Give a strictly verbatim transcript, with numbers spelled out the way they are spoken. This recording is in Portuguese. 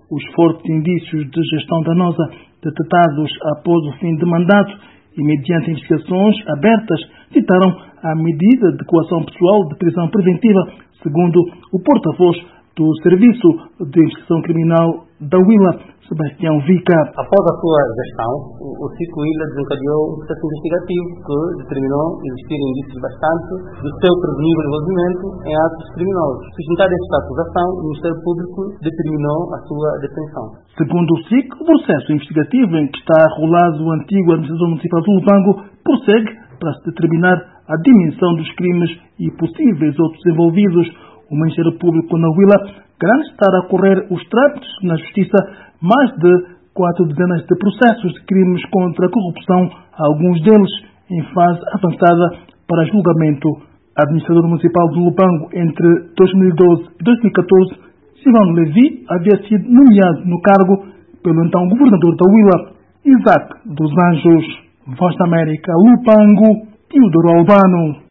os fortes indícios de gestão danosa detectados após o fim de mandato e mediante investigações abertas, citaram a medida de coação pessoal de prisão preventiva, segundo o porta-voz do Serviço de Investigação Criminal da Huila, Sebastião Vica. Após a sua gestão, o Cico Huila desencadeou um processo investigativo que determinou existir indícios bastantes do seu presumido envolvimento em atos criminosos. Sustentada esta acusação, o Ministério Público determinou a sua detenção. Segundo o C I C, o processo investigativo em que está arrolado o antigo administrador municipal do Lubango prossegue para se determinar a dimensão dos crimes e possíveis outros envolvidos. O Ministério Público na Huila garante estar a correr os trâmites na Justiça mais de quatro dezenas de processos de crimes contra a corrupção, alguns deles em fase avançada para julgamento. Administrador municipal do Lubango entre dois mil e doze e dois mil e catorze, Silvano Levi havia sido nomeado no cargo pelo então governador da Huila, Isaac dos Anjos. Voz da América, Lubango, Teodoro Albano.